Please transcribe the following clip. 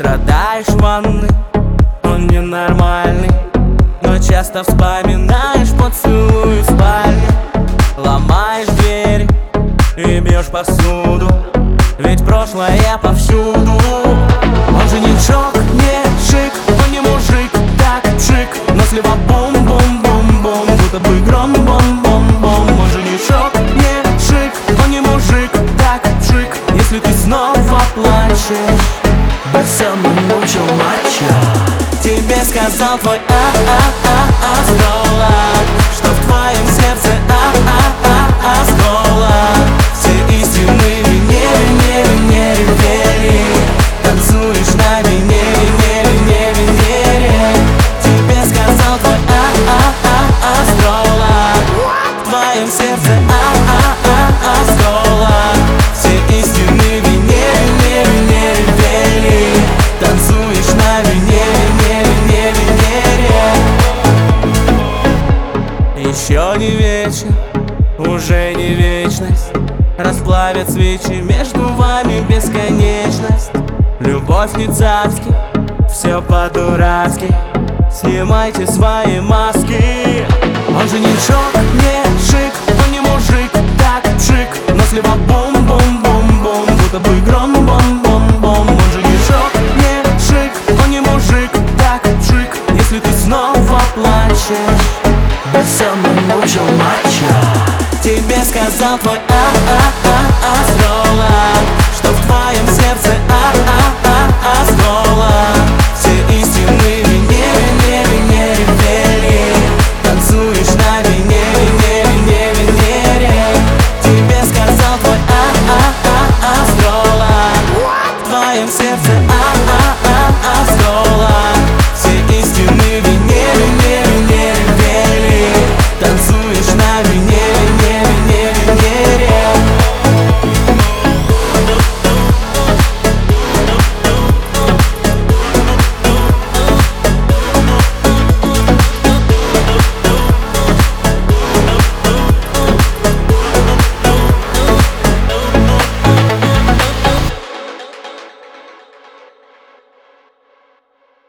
страдаешь в ванной, он ненормальный, но часто вспоминаешь поцелуй в спальне. Ломаешь двери и бьешь посуду, ведь прошлое повсюду. Он же не чок, не шик, он не мужик, так пшик, но слева бум-бум-бум-бум, будто бы гром бом-бом-бом. Он же не чок, не шик, он не мужик, так пшик, если ты снова плачешь. Пацаны мучил матча. Тебе сказал твой астролог, что в твоем сердце осколок. Все истины Венере, Венере, танцуешь на Венере. Тебе сказал твой астролог, в твоем сердце осколок. Все истины Венере, танцуешь на Венере. Еще не вечер, уже не вечность, расплавят свечи, между вами бесконечность. Любовь не царский, все по-дурацки, снимайте свои маски. Он же не чок, не шик, он не мужик, так пшик, но слева бум-бум-бум-бум, будто бы гром бом-бом-бом. Он же не чок, не шик, он не мужик, так пшик, если ты снова плачешь. Пацаны мучил матча. Тебе сказал твой